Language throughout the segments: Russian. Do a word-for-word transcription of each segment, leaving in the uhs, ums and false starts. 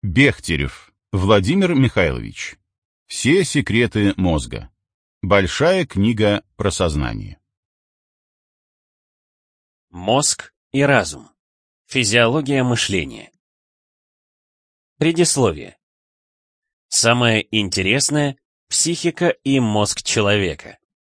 Бехтерев Владимир Михайлович. Все секреты мозга. Большая книга про сознание. Мозг и разум. Физиология мышления. Предисловие. Самое интересное — психика и мозг человека.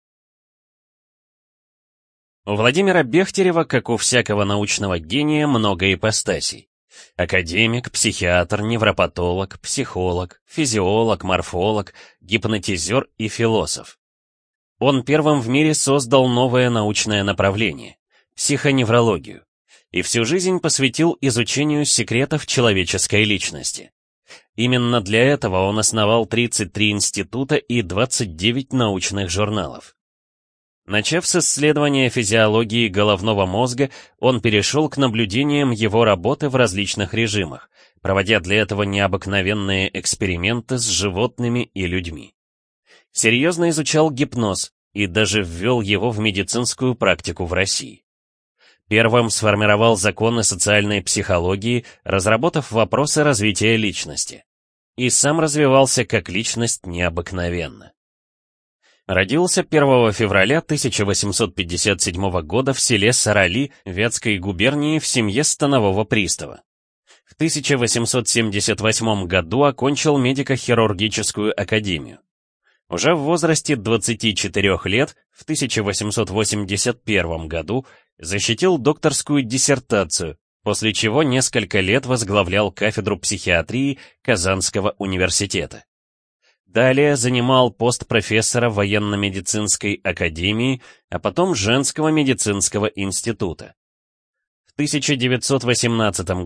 У Владимира Бехтерева, как у всякого научного гения, много ипостасей. Академик, психиатр, невропатолог, психолог, физиолог, морфолог, гипнотизер и философ. Он первым в мире создал новое научное направление — психоневрологию, и всю жизнь посвятил изучению секретов человеческой личности. Именно для этого он основал тридцать три института и двадцать девять научных журналов. Начав с исследования физиологии головного мозга, он перешел к наблюдениям его работы в различных режимах, проводя для этого необыкновенные эксперименты с животными и людьми. Серьезно изучал гипноз и даже ввел его в медицинскую практику в России. Первым сформировал законы социальной психологии, разработав вопросы развития личности. И сам развивался как личность необыкновенно. Родился первого февраля тысяча восемьсот пятьдесят седьмого года в селе Сарали Вятской губернии в семье станового пристава. В тысяча восемьсот семьдесят восьмом году окончил медико-хирургическую академию. Уже в возрасте двадцати четырёх лет, в тысяча восемьсот восемьдесят первом году, защитил докторскую диссертацию, после чего несколько лет возглавлял кафедру психиатрии Казанского университета. Далее занимал пост профессора военно-медицинской академии, а потом женского медицинского института. В тысяча девятьсот восемнадцатом